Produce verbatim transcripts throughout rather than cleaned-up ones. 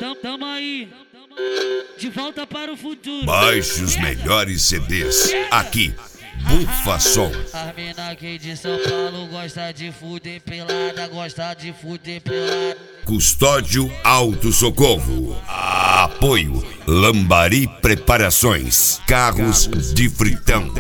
Tam, tamo aí, de volta para o futuro. Baixe os melhores C Ds aqui, Bufa Som. As mina aqui de São Paulo gosta de fuder pelada, gosta de fuder pelada. Custódio Auto Socorro. Apoio Lambari Preparações, carros de fritão.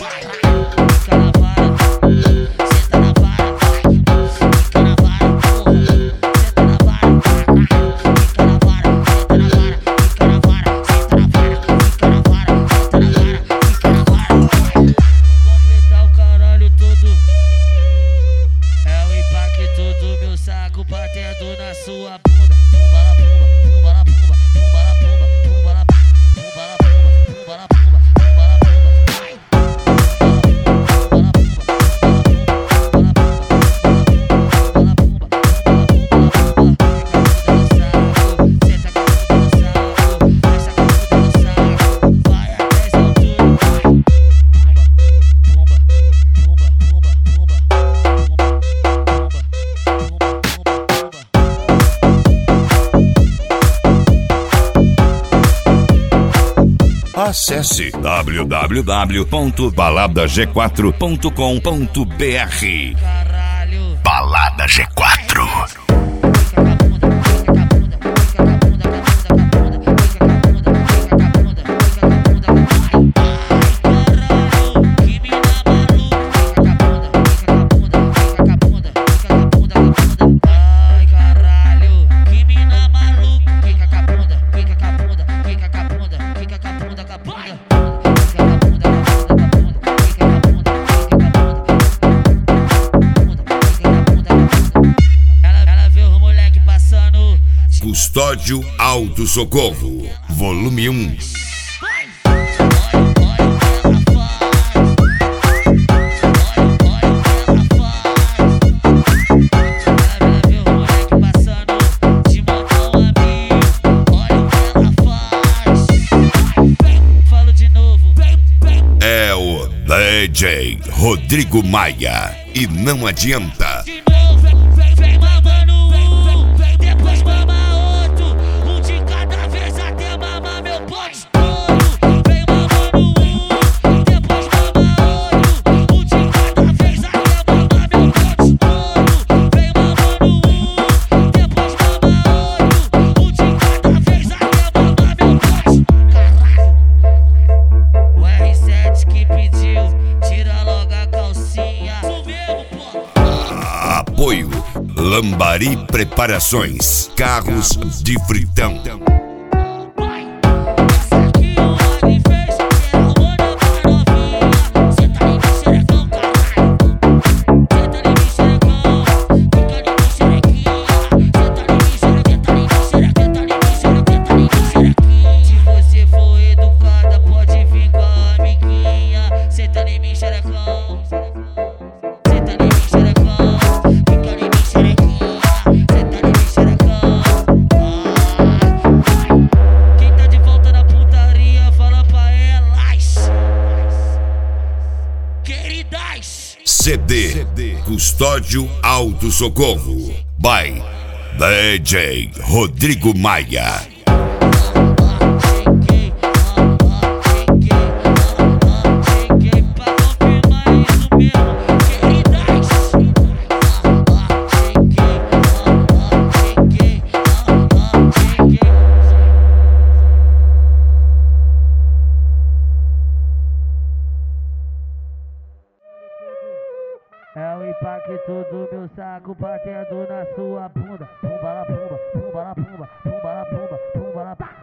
Batendo na sua bunda, pumba la pumba, pumba la pumba, pumba la pumba, pumba la pumba la pumba, pumba la pumba, pumba la Acesse w w w ponto balada g quatro ponto com ponto b r. Balada G quatro. Custódio Auto Socorro, volume um. É o D J Rodrigo Maia e não adianta. Apoio Lambari Preparações, carros de fritão. C D Custódio Auto Socorro by D J Rodrigo Maia. É o impacto do meu saco batendo na sua bunda. Pumba la pumba, pumba la pumba, pumba la pumba, pumba la pumba.